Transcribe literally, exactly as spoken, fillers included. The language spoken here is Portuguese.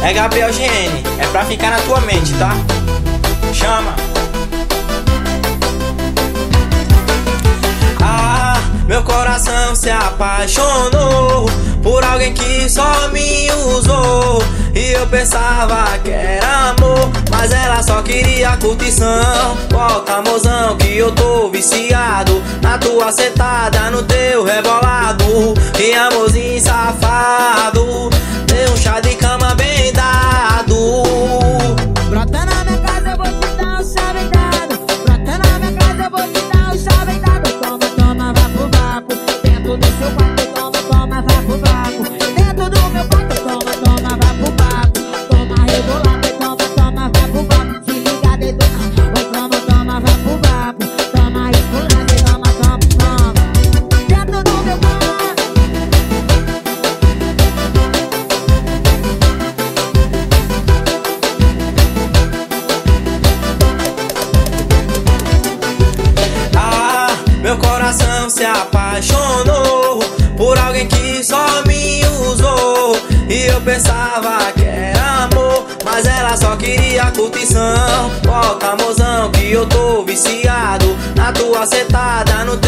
É Gabriel G N, é pra ficar na tua mente, tá? Chama. Ah, meu coração se apaixonou por alguém que só me usou. E eu pensava que era amor, mas ela só queria curtição. Volta, mozão, que eu tô viciado na tua sentada, no teu rebolado. Que amorzinho safado, dê um chá de cama bem dado. Brota na minha casa, eu vou te dar um chá bem dado. Brota na minha casa, eu vou te dar um chá bem dado. Toma, toma, vá pro vapo. Dentro do seu quarto, toma, toma, vá pro vapo. Dentro do meu quarto, toma, toma, vá pro vapo. Toma rebolado, toma, toma, vá pro vapo. Se liga, dedo, oh, toma, toma, vá pro vapo. Toma esculando, toma, toma, toma. Dentro do meu quarto. Meu coração se apaixonou por alguém que só me usou. E eu pensava que era amor, mas ela só queria curtição. Volta, mozão, que eu tô viciado na tua sentada, no